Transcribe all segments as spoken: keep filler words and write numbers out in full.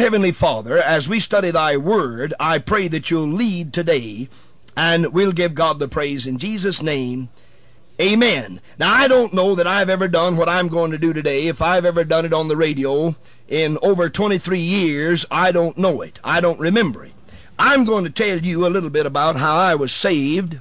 Heavenly Father, as we study thy word, I pray that you'll lead today, and we'll give God the praise in Jesus' name. Amen. Now, I don't know that I've ever done what I'm going to do today. If I've ever done it on the radio in over twenty-three years, I don't know it. I don't remember it. I'm going to tell you a little bit about how I was saved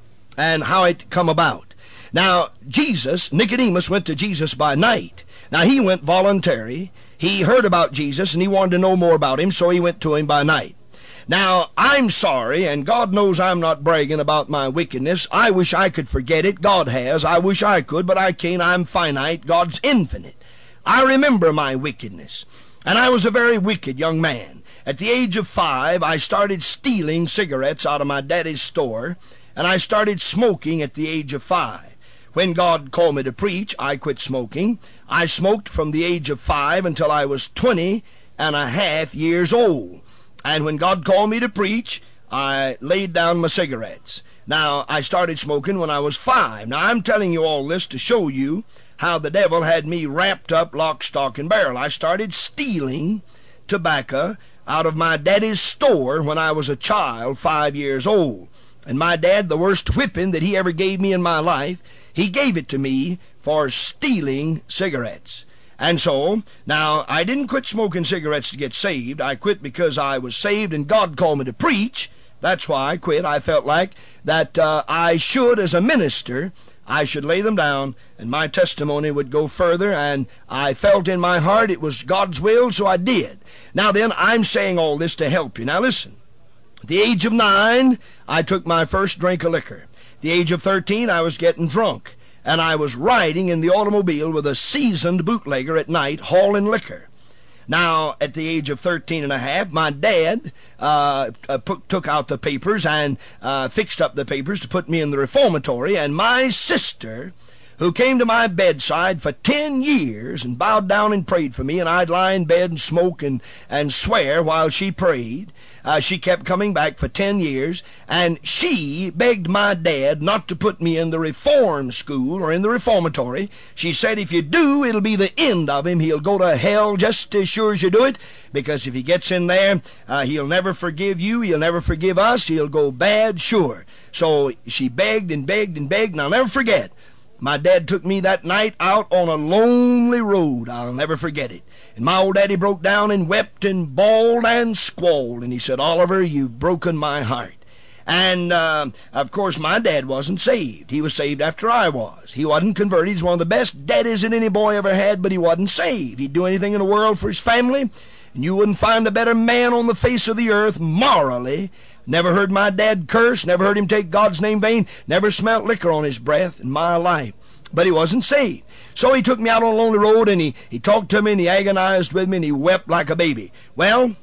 and how it come about. Now, Jesus, Nicodemus went to Jesus by night. Now, he went voluntary. He heard about Jesus, and he wanted to know more about him, so he went to him by night. Now, I'm sorry, and God knows I'm not bragging about my wickedness. I wish I could forget it. God has. I wish I could, but I can't. I'm finite. God's infinite. I remember my wickedness, and I was a very wicked young man. At the age of five, I started stealing cigarettes out of my daddy's store, and I started smoking at the age of five. When God called me to preach, I quit smoking. I smoked from the age of five until I was twenty and a half years old. And when God called me to preach, I laid down my cigarettes. Now, I started smoking when I was five. Now, I'm telling you all this to show you how the devil had me wrapped up lock, stock, and barrel. I started stealing tobacco out of my daddy's store when I was a child, five years old. And my dad, the worst whipping that he ever gave me in my life, he gave it to me for stealing cigarettes. And so, now, I didn't quit smoking cigarettes to get saved. I quit because I was saved and God called me to preach. That's why I quit. I felt like that uh, I should, as a minister, I should lay them down and my testimony would go further, and I felt in my heart it was God's will, so I did. Now then, I'm saying all this to help you. Now listen, at the age of nine, I took my first drink of liquor. At the age of thirteen, I was getting drunk. And I was riding in the automobile with a seasoned bootlegger at night hauling liquor. Now, at the age of thirteen and a half, my dad uh, uh, put, took out the papers and uh, fixed up the papers to put me in the reformatory, and my sister, who came to my bedside for ten years and bowed down and prayed for me, and I'd lie in bed and smoke and, and swear while she prayed. Uh, she kept coming back for ten years, and she begged my dad not to put me in the reform school or in the reformatory. She said, if you do, it'll be the end of him. He'll go to hell just as sure as you do it, because if he gets in there, uh, he'll never forgive you, he'll never forgive us, he'll go bad sure. So she begged and begged and begged, and I'll never forget. My dad took me that night out on a lonely road. I'll never forget it. And my old daddy broke down and wept and bawled and squalled. And he said, Oliver, you've broken my heart. And, uh, of course, my dad wasn't saved. He was saved after I was. He wasn't converted. He's one of the best daddies that any boy ever had, but he wasn't saved. He'd do anything in the world for his family, and you wouldn't find a better man on the face of the earth morally. Never heard my dad curse, never heard him take God's name vain, never smelt liquor on his breath in my life. But he wasn't saved. So he took me out on a lonely road, and he, he talked to me, and he agonized with me, and he wept like a baby. Well,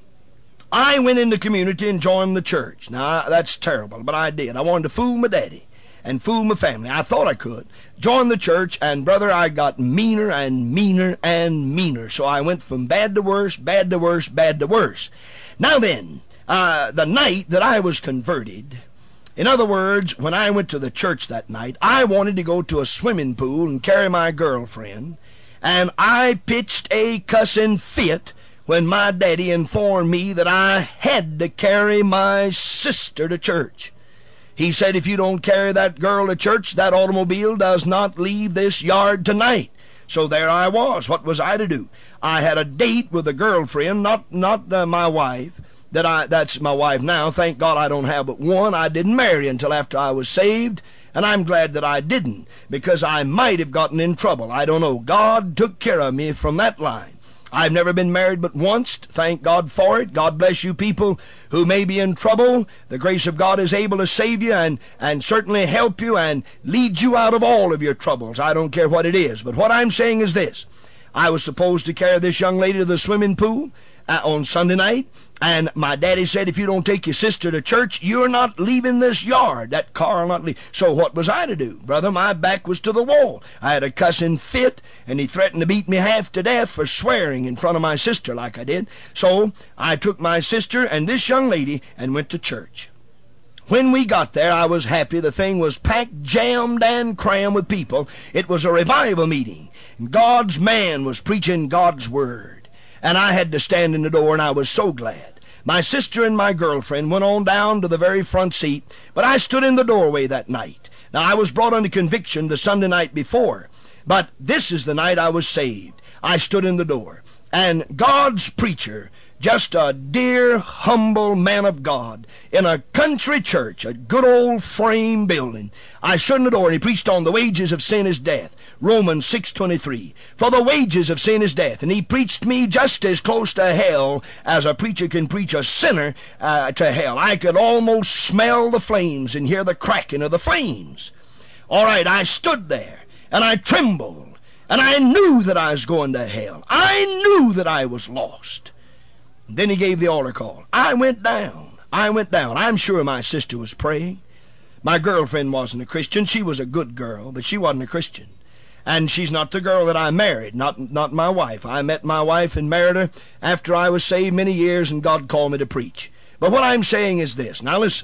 I went in the community and joined the church. Now, that's terrible, but I did. I wanted to fool my daddy and fool my family. I thought I could. Joined the church, and, brother, I got meaner and meaner and meaner. So I went from bad to worse, bad to worse, bad to worse. Now then, Uh, the night that I was converted, in other words, when I went to the church that night, I wanted to go to a swimming pool and carry my girlfriend, and I pitched a cussin' fit when my daddy informed me that I had to carry my sister to church. He said, if you don't carry that girl to church, that automobile does not leave this yard tonight. So there I was. What was I to do? I had a date with a girlfriend, not, not uh, my wife. That I, that's my wife now. Thank God I don't have but one. I didn't marry until after I was saved, and I'm glad that I didn't, because I might have gotten in trouble. I don't know. God took care of me from that line. I've never been married but once. Thank God for it. God bless you people who may be in trouble. The grace of God is able to save you and, and certainly help you and lead you out of all of your troubles. I don't care what it is. But what I'm saying is this. I was supposed to carry this young lady to the swimming pool uh, on Sunday night, and my daddy said, if you don't take your sister to church, you're not leaving this yard. That car will not leave. So what was I to do? Brother, my back was to the wall. I had a cussing fit, and he threatened to beat me half to death for swearing in front of my sister like I did. So I took my sister and this young lady and went to church. When we got there, I was happy. The thing was packed, jammed, and crammed with people. It was a revival meeting. God's man was preaching God's word. and I had to stand in the door, and I was so glad. My sister and my girlfriend went on down to the very front seat, but I stood in the doorway that night. Now, I was brought under conviction the Sunday night before, but this is the night I was saved. I stood in the door, and God's preacher, just a dear, humble man of God, in a country church, a good old frame building. I stood in the door, and he preached on the wages of sin is death, Romans six twenty-three. For the wages of sin is death. And he preached me just as close to hell as a preacher can preach a sinner uh, to hell. I could almost smell the flames and hear the cracking of the flames. All right, I stood there, and I trembled, and I knew that I was going to hell. I knew that I was lost. Then he gave the altar call. I went down. I went down. I'm sure my sister was praying. My girlfriend wasn't a Christian. She was a good girl, but she wasn't a Christian. And she's not the girl that I married, not not my wife. I met my wife and married her after I was saved many years, and God called me to preach. But what I'm saying is this. Now listen.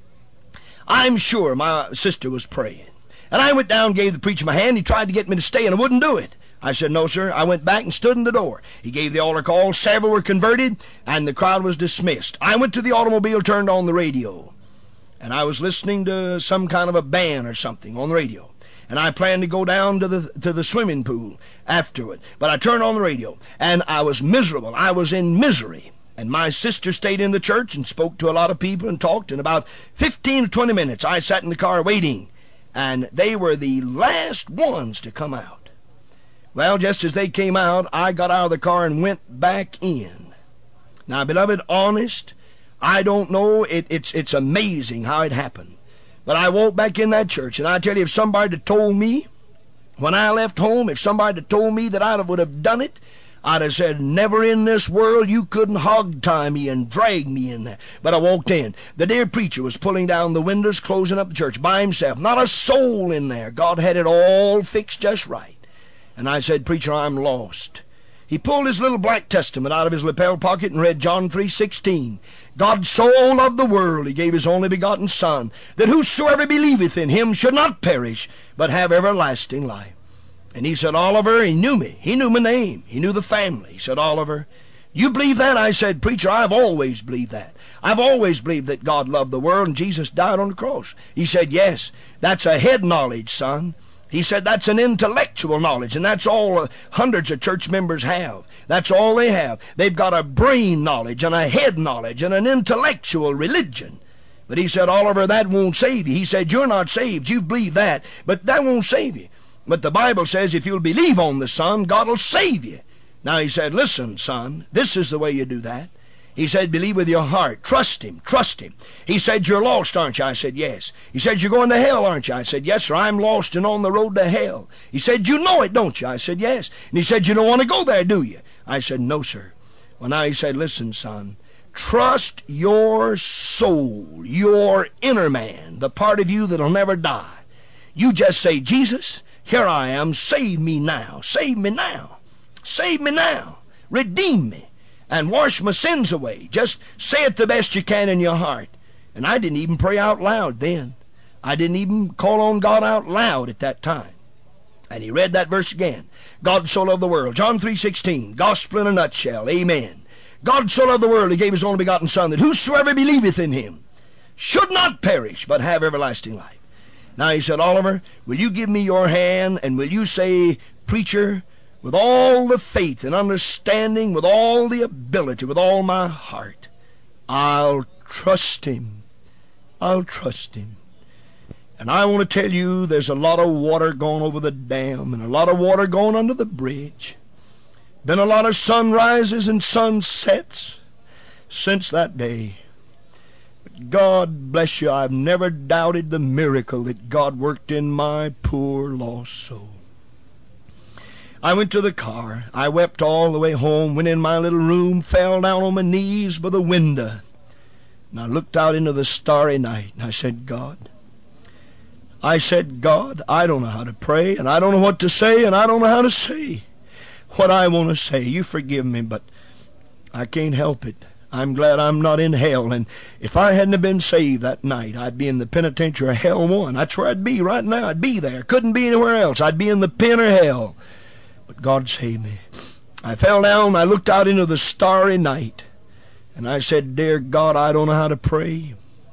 I'm sure my sister was praying. And I went down, gave the preacher my hand. He tried to get me to stay, and I wouldn't do it. I said, no, sir. I went back and stood in the door. He gave the altar call. Several were converted, and the crowd was dismissed. I went to the automobile, turned on the radio, and I was listening to some kind of a band or something on the radio. And I planned to go down to the to the swimming pool afterward. But I turned on the radio, and I was miserable. I was in misery. And my sister stayed in the church and spoke to a lot of people and talked. In about fifteen or twenty minutes, I sat in the car waiting, and they were the last ones to come out. Well, just as they came out, I got out of the car and went back in. Now, beloved, honest, I don't know. It, it's it's amazing how it happened. But I walked back in that church, and I tell you, if somebody had told me when I left home, if somebody had told me that I would have done it, I'd have said, never in this world, you couldn't hog-tie me and drag me in there. But I walked in. The dear preacher was pulling down the windows, closing up the church by himself. Not a soul in there. God had it all fixed just right. And I said, preacher, I'm lost. He pulled his little black testament out of his lapel pocket and read John three sixteen. God so loved the world, he gave his only begotten Son, that whosoever believeth in him should not perish, but have everlasting life. And he said, Oliver, he knew me. He knew my name. He knew the family. He said, Oliver, you believe that? I said, preacher, I've always believed that. I've always believed that God loved the world and Jesus died on the cross. He said, yes, that's a head knowledge, son. He said that's an intellectual knowledge, and that's all uh, hundreds of church members have. That's all they have. They've got a brain knowledge and a head knowledge and an intellectual religion. But he said, Oliver, that won't save you. He said, you're not saved. You believe that, but that won't save you. But the Bible says if you'll believe on the Son, God will save you. Now he said, listen, son, this is the way you do that. He said, believe with your heart. Trust him. Trust him. He said, you're lost, aren't you? I said, yes. He said, you're going to hell, aren't you? I said, yes, sir. I'm lost and on the road to hell. He said, you know it, don't you? I said, yes. And he said, you don't want to go there, do you? I said, no, sir. Well, now he said, listen, son, trust your soul, your inner man, the part of you that'll never die. You just say, Jesus, here I am. Save me now. Save me now. Save me now. Redeem me. And wash my sins away. Just say it the best you can in your heart. And I didn't even pray out loud then. I didn't even call on God out loud at that time. And he read that verse again. God so loved the world. John three sixteen. Gospel in a nutshell. Amen. God so loved the world, he gave his only begotten Son, that whosoever believeth in him should not perish, but have everlasting life. Now he said, Oliver, will you give me your hand, and will you say, preacher, with all the faith and understanding, with all the ability, with all my heart, I'll trust him. I'll trust him. And I want to tell you, there's a lot of water going over the dam and a lot of water going under the bridge. Been a lot of sunrises and sunsets since that day. But God bless you, I've never doubted the miracle that God worked in my poor lost soul. I went to the car. I wept all the way home, went in my little room, fell down on my knees by the window. And I looked out into the starry night, and I said, God, I said, God, I don't know how to pray, and I don't know what to say, and I don't know how to say what I want to say. You forgive me, but I can't help it. I'm glad I'm not in hell, and if I hadn't have been saved that night, I'd be in the penitentiary of hell one. That's where I'd be right now. I'd be there. Couldn't be anywhere else. I'd be in the pen of hell. But God saved me. I fell down, I looked out into the starry night, and I said, dear God, I don't know how to pray.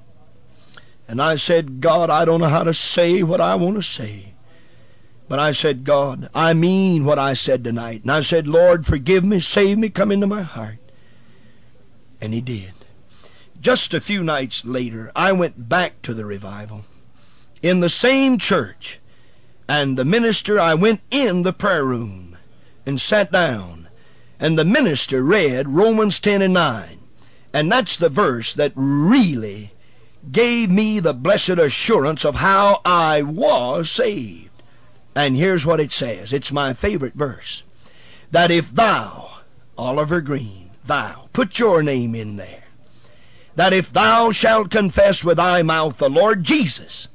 And I said, God, I don't know how to say what I want to say. But I said, God, I mean what I said tonight. And I said, Lord, forgive me, save me, come into my heart. And He did. Just a few nights later, I went back to the revival in the same church. And the minister, I went in the prayer room and sat down. And the minister read Romans ten and nine. And that's the verse that really gave me the blessed assurance of how I was saved. And here's what it says. It's my favorite verse. That if thou, Oliver Green, thou, put your name in there. That if thou shalt confess with thy mouth the Lord Jesus,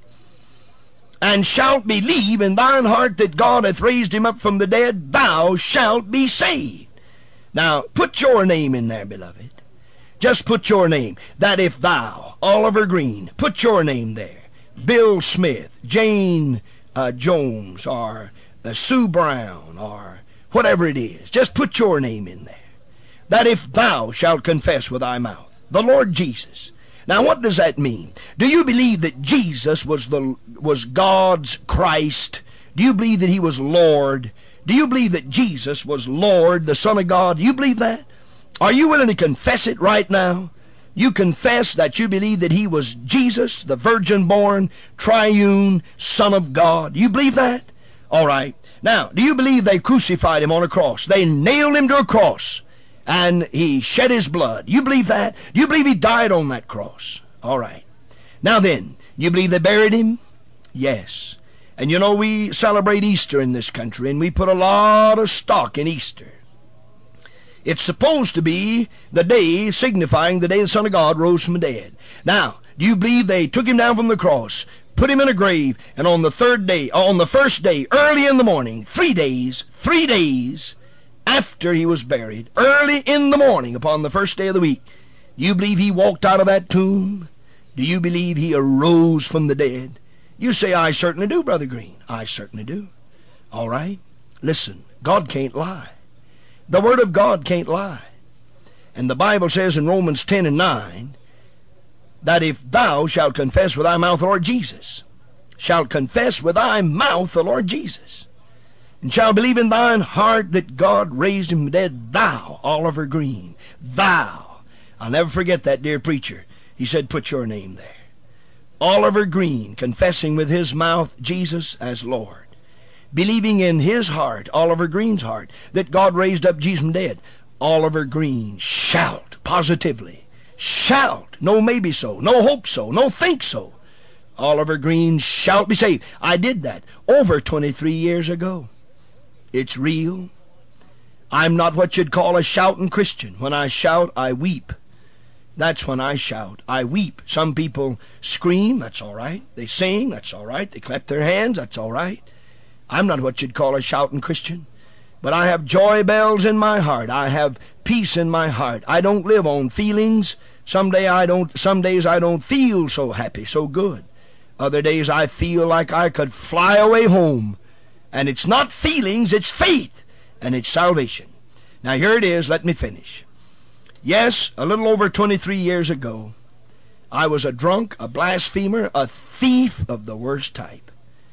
and shalt believe in thine heart that God hath raised him up from the dead, thou shalt be saved. Now, put your name in there, beloved. Just put your name. That if thou, Oliver Green, put your name there. Bill Smith, Jane uh, Jones, or uh, Sue Brown, or whatever it is. Just put your name in there. That if thou shalt confess with thy mouth the Lord Jesus. Now, what does that mean? Do you believe that Jesus was the was God's Christ? Do you believe that He was Lord? Do you believe that Jesus was Lord, the Son of God? Do you believe that? Are you willing to confess it right now? You confess that you believe that He was Jesus, the virgin-born, triune Son of God. You believe that? All right. Now, do you believe they crucified Him on a cross? They nailed Him to a cross, and He shed His blood. You believe that? Do you believe He died on that cross? All right. Now then, you believe they buried Him? Yes. And you know, we celebrate Easter in this country, and we put a lot of stock in Easter. It's supposed to be the day signifying the day the Son of God rose from the dead. Now, do you believe they took Him down from the cross, put Him in a grave, and on the third day, on the first day, early in the morning, three days, three days after He was buried, early in the morning upon the first day of the week, do you believe He walked out of that tomb? Do you believe He arose from the dead? You say, I certainly do, Brother Green. I certainly do. All right. Listen, God can't lie. The Word of God can't lie. And the Bible says in Romans ten and nine, that if thou shalt confess with thy mouth the Lord Jesus, shalt confess with thy mouth the Lord Jesus, and shalt believe in thine heart that God raised him from the dead, thou, Oliver Green, thou. I'll never forget that dear preacher. He said, put your name there. Oliver Green, confessing with his mouth Jesus as Lord, believing in his heart, Oliver Green's heart, that God raised up Jesus from the dead. Oliver Green shalt, positively, shalt, no maybe so, no hope so, no think so. Oliver Green shalt be saved. I did that over twenty-three years ago. It's real. I'm not what you'd call a shouting Christian. When I shout, I weep. That's when I shout. I weep. Some people scream. That's all right. They sing. That's all right. They clap their hands. That's all right. I'm not what you'd call a shouting Christian. But I have joy bells in my heart. I have peace in my heart. I don't live on feelings. Some day I don't, some days I don't feel so happy, so good. Other days I feel like I could fly away home. And it's not feelings, it's faith. And it's salvation. Now here it is. Let me finish. Yes, a little over twenty-three years ago, I was a drunk, a blasphemer, a thief of the worst type.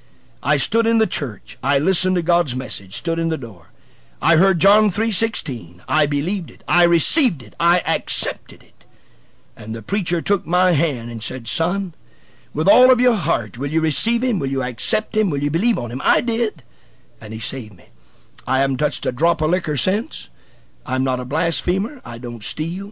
I stood in the church. I listened to God's message, stood in the door. I heard John three sixteen. I believed it. I received it. I accepted it. And the preacher took my hand and said, son, with all of your heart, will you receive him? Will you accept him? Will you believe on him? I did. And he saved me. I haven't touched a drop of liquor since. I'm not a blasphemer. I don't steal.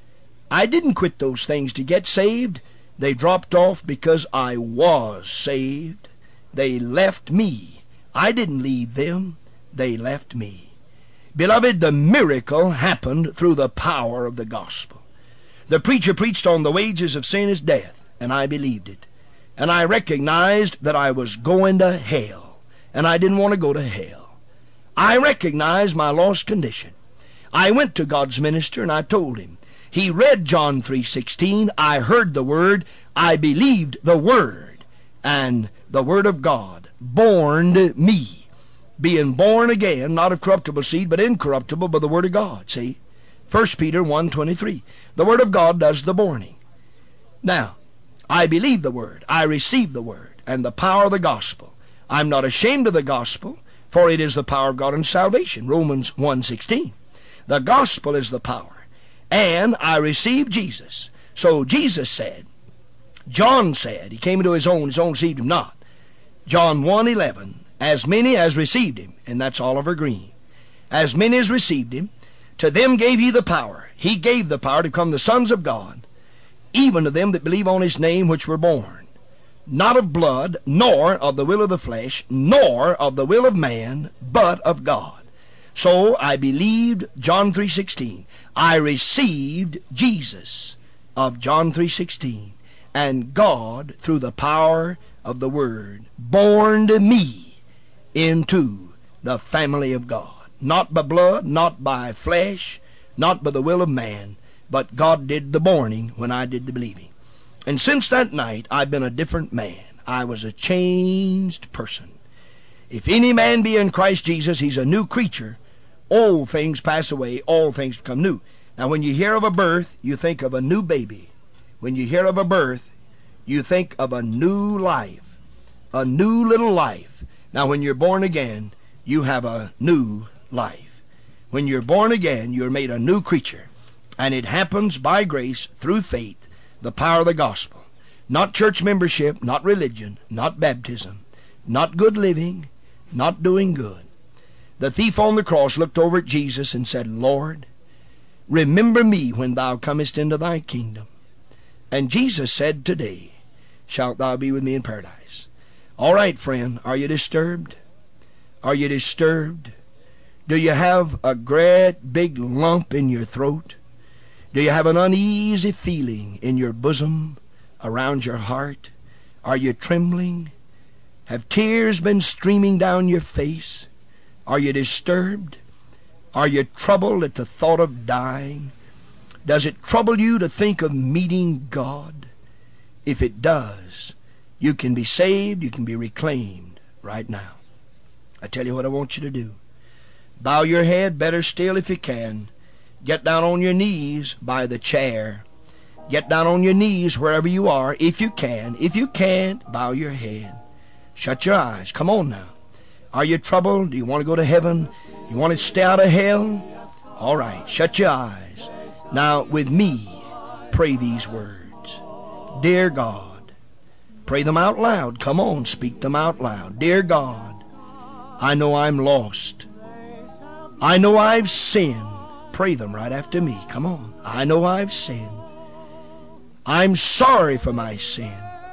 I didn't quit those things to get saved. They dropped off because I was saved. They left me. I didn't leave them. They left me. Beloved, the miracle happened through the power of the gospel. The preacher preached on the wages of sin is death, and I believed it. And I recognized that I was going to hell, and I didn't want to go to hell. I recognized my lost condition. I went to God's minister and I told him. He read John three sixteen. I heard the word. I believed the word. And the word of God borned me. being born again, not of corruptible seed, but incorruptible by the Word of God. See? First Peter one twenty-three. The Word of God does the borning. Now, I believe the Word. I receive the Word and the power of the gospel. I'm not ashamed of the gospel, for it is the power of God unto salvation. Romans one sixteen. The gospel is the power. And I receive Jesus. So Jesus said, John said, he came into his own, his own received him not. John one eleven, as many as received him, and that's Oliver Green, as many as received him, to them gave he the power. He gave the power to become the sons of God, even to them that believe on his name, which were born, not of blood, nor of the will of the flesh, nor of the will of man, but of God. So I believed John three sixteen. I received Jesus of John three sixteen. And God, through the power of the Word, born me into the family of God. Not by blood, not by flesh, not by the will of man, but God did the borning when I did the believing. And since that night, I've been a different man. I was a changed person. If any man be in Christ Jesus, he's a new creature. Old things pass away, all things become new. Now, when you hear of a birth, you think of a new baby. When you hear of a birth, you think of a new life, a new little life. Now, when you're born again, you have a new life. When you're born again, you're made a new creature. And it happens by grace, through faith, the power of the gospel. Not church membership, not religion, not baptism, not good living, not doing good. The thief on the cross looked over at Jesus and said, Lord, remember me when thou comest into thy kingdom. And Jesus said, today shalt thou be with me in paradise. All right, friend, are you disturbed? Are you disturbed? Do you have a great big lump in your throat? Do you have an uneasy feeling in your bosom, around your heart? Are you trembling? Have tears been streaming down your face? Are you disturbed? Are you troubled at the thought of dying? Does it trouble you to think of meeting God? If it does, you can be saved, you can be reclaimed right now. I tell you what I want you to do. Bow your head, better still if you can. Get down on your knees by the chair. Get down on your knees wherever you are, if you can. If you can't, bow your head. Shut your eyes. Come on now. Are you troubled? Do you want to go to heaven? You want to stay out of hell? All right, shut your eyes. Now, with me, pray these words. Dear God, pray them out loud. Come on, speak them out loud. Dear God, I know I'm lost. I know I've sinned. Pray them right after me. Come on. I know I've sinned. I'm sorry for my sin.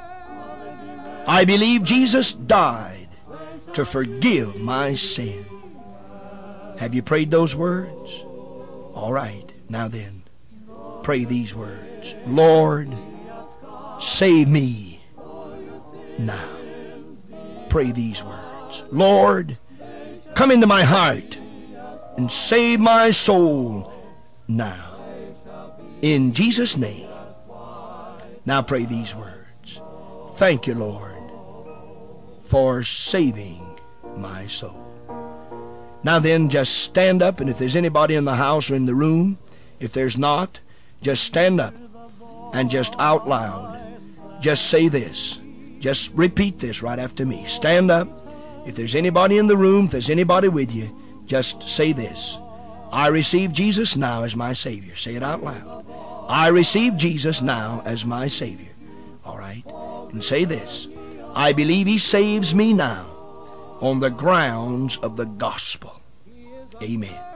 I believe Jesus died to forgive my sin. Have you prayed those words? All right. Now then, pray these words. Lord, save me now. Pray these words. Lord, come into my heart and save my soul now. In Jesus' name. Now pray these words. Thank you, Lord, for saving my soul. Now then, just stand up, and if there's anybody in the house or in the room, if there's not, just stand up and just out loud, just say this. Just repeat this right after me. Stand up. If there's anybody in the room, if there's anybody with you, just say this. I receive Jesus now as my Savior. Say it out loud. I receive Jesus now as my Savior. All right? And say this. I believe He saves me now on the grounds of the gospel. Amen.